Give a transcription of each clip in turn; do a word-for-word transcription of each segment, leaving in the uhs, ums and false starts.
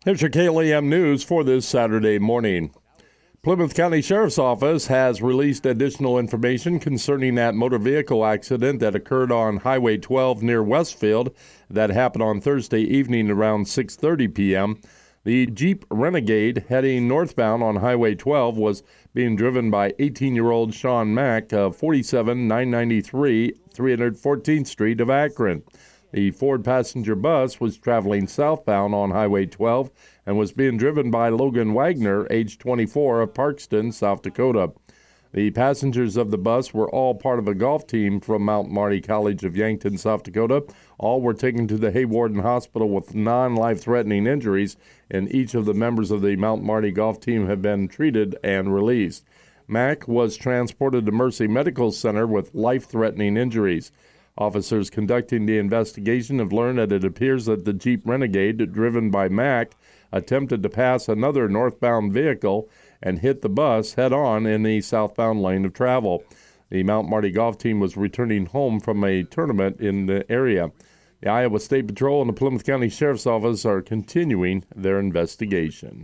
Here's your K L A M News for this Saturday morning. Plymouth County Sheriff's Office has released additional information concerning that motor vehicle accident that occurred on Highway twelve near Westfield that happened on Thursday evening around six thirty p.m. The Jeep Renegade heading northbound on Highway twelve was being driven by eighteen-year-old Sean Mack of forty-seven nine ninety-three three hundred fourteenth Street of Akron. The Ford passenger bus was traveling southbound on Highway twelve and was being driven by Logan Wagner, age twenty-four, of Parkston, South Dakota. The passengers of the bus were all part of a golf team from Mount Marty College of Yankton, South Dakota. All were taken to the Haywarden Hospital with non-life-threatening injuries, and each of the members of the Mount Marty golf team have been treated and released. Mack was transported to Mercy Medical Center with life-threatening injuries. Officers conducting the investigation have learned that it appears that the Jeep Renegade, driven by Mack, attempted to pass another northbound vehicle and hit the bus head-on in the southbound lane of travel. The Mount Marty golf team was returning home from a tournament in the area. The Iowa State Patrol and the Plymouth County Sheriff's Office are continuing their investigation.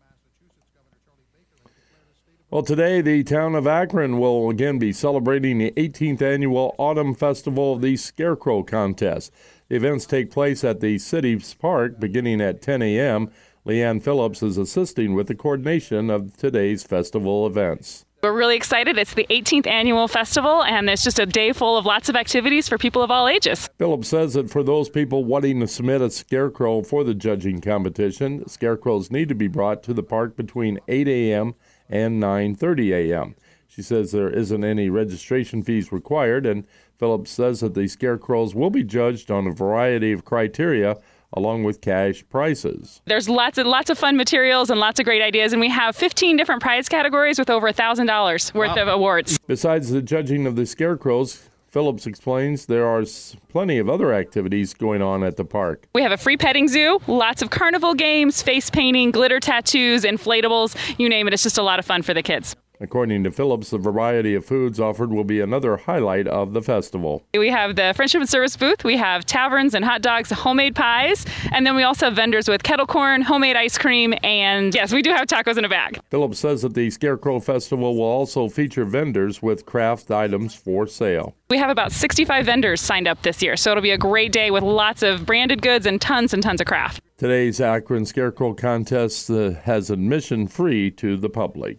Well, today, the town of Akron will again be celebrating the eighteenth annual Autumn Festival of the Scarecrow Contest. The events take place at the City's Park beginning at ten a.m. Leanne Phillips is assisting with the coordination of today's festival events. We're really excited. It's the eighteenth annual festival, and it's just a day full of lots of activities for people of all ages. Phillips says that for those people wanting to submit a scarecrow for the judging competition, scarecrows need to be brought to the park between eight a.m. and nine thirty a.m. She says there isn't any registration fees required, and Phillips says that the scarecrows will be judged on a variety of criteria along with cash prizes. There's lots and lots of fun materials and lots of great ideas, and we have fifteen different prize categories with over one thousand dollars worth wow. of awards. Besides the judging of the scarecrows, Phillips explains there are plenty of other activities going on at the park. We have a free petting zoo, lots of carnival games, face painting, glitter tattoos, inflatables, you name it. It's just a lot of fun for the kids. According to Phillips, the variety of foods offered will be another highlight of the festival. We have the Friendship and Service booth. We have taverns and hot dogs, homemade pies, and then we also have vendors with kettle corn, homemade ice cream, and yes, we do have tacos in a bag. Phillips says that the Scarecrow Festival will also feature vendors with craft items for sale. We have about sixty-five vendors signed up this year, so it'll be a great day with lots of branded goods and tons and tons of craft. Today's Akron Scarecrow Contest uh, has admission free to the public.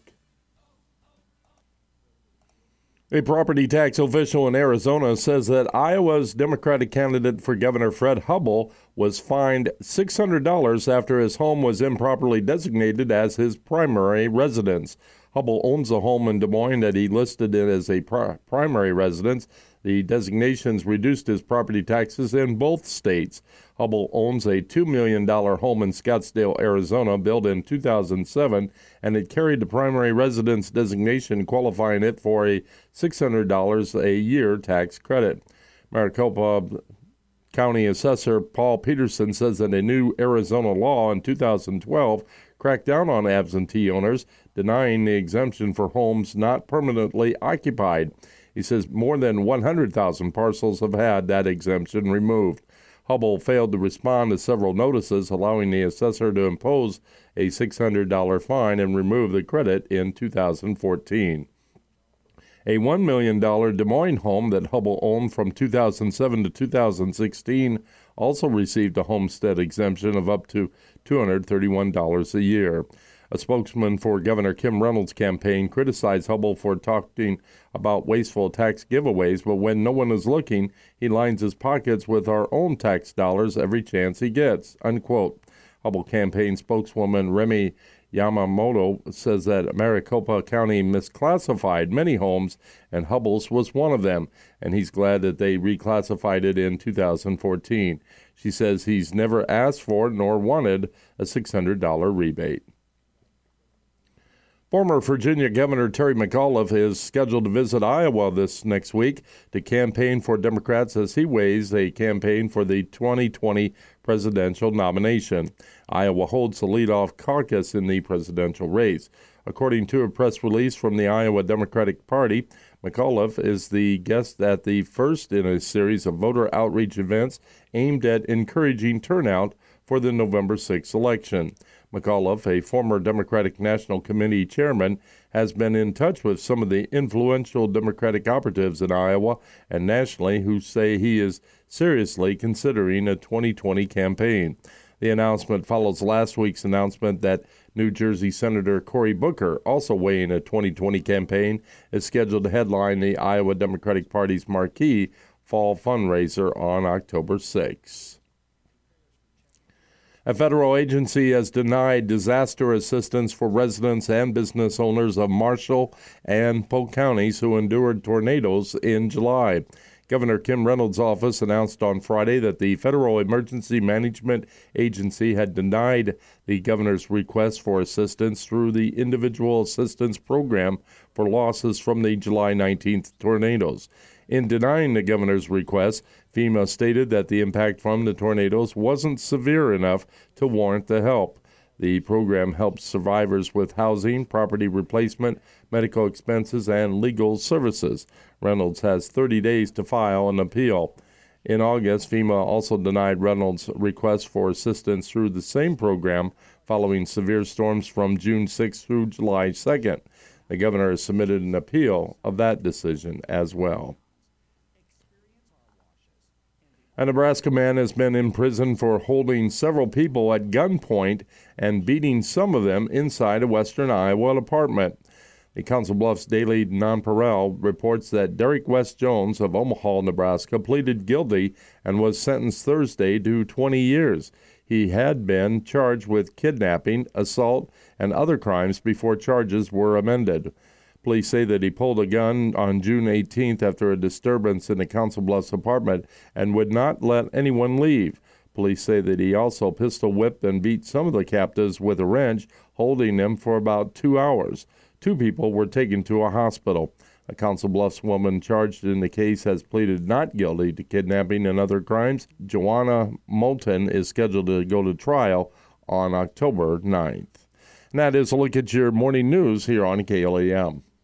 A property tax official in Arizona says that Iowa's Democratic candidate for Governor Fred Hubbell was fined six hundred dollars after his home was improperly designated as his primary residence. Hubbell owns a home in Des Moines that he listed it as a pri- primary residence. The designations reduced his property taxes in both states. Hubbell owns a two million dollars home in Scottsdale, Arizona, built in two thousand seven, and it carried the primary residence designation, qualifying it for a six hundred dollars a year tax credit. Maricopa County Assessor Paul Peterson says that a new Arizona law in two thousand twelve cracked down on absentee owners, denying the exemption for homes not permanently occupied. He says more than one hundred thousand parcels have had that exemption removed. Hubbell failed to respond to several notices, allowing the assessor to impose a six hundred dollars fine and remove the credit in two thousand fourteen. A one million dollars Des Moines home that Hubbell owned from two thousand seven to two thousand sixteen also received a homestead exemption of up to two hundred thirty-one dollars a year. A spokesman for Governor Kim Reynolds' campaign criticized Hubbell for talking about wasteful tax giveaways, but when no one is looking, he lines his pockets with our own tax dollars every chance he gets, unquote. Hubbell campaign spokeswoman Remy Yamamoto says that Maricopa County misclassified many homes, and Hubbell's was one of them, and he's glad that they reclassified it in two thousand fourteen. She says he's never asked for nor wanted a six hundred dollars rebate. Former Virginia Governor Terry McAuliffe is scheduled to visit Iowa this next week to campaign for Democrats as he weighs a campaign for the twenty twenty presidential nomination. Iowa holds the leadoff caucus in the presidential race. According to a press release from the Iowa Democratic Party, McAuliffe is the guest at the first in a series of voter outreach events aimed at encouraging turnout for the November sixth election. McAuliffe, a former Democratic National Committee chairman, has been in touch with some of the influential Democratic operatives in Iowa and nationally who say he is seriously considering a twenty twenty campaign. The announcement follows last week's announcement that New Jersey Senator Cory Booker, also weighing a twenty twenty campaign, is scheduled to headline the Iowa Democratic Party's marquee fall fundraiser on October sixth. A federal agency has denied disaster assistance for residents and business owners of Marshall and Polk counties who endured tornadoes in July. Governor Kim Reynolds' office announced on Friday that the Federal Emergency Management Agency had denied the governor's request for assistance through the Individual Assistance Program for losses from the July nineteenth tornadoes. In denying the governor's request, FEMA stated that the impact from the tornadoes wasn't severe enough to warrant the help. The program helps survivors with housing, property replacement, medical expenses, and legal services. Reynolds has thirty days to file an appeal. In August, FEMA also denied Reynolds' request for assistance through the same program following severe storms from June sixth through July second. The governor has submitted an appeal of that decision as well. A Nebraska man has been in prison for holding several people at gunpoint and beating some of them inside a western Iowa apartment. The Council Bluffs Daily Nonpareil reports that Derek West Jones of Omaha, Nebraska, pleaded guilty and was sentenced Thursday to twenty years. He had been charged with kidnapping, assault, and other crimes before charges were amended. Police say that he pulled a gun on June eighteenth after a disturbance in the Council Bluffs apartment and would not let anyone leave. Police say that he also pistol whipped and beat some of the captives with a wrench, holding them for about two hours. Two people were taken to a hospital. A Council Bluffs woman charged in the case has pleaded not guilty to kidnapping and other crimes. Joanna Moulton is scheduled to go to trial on October ninth. And that is a look at your morning news here on K L A M.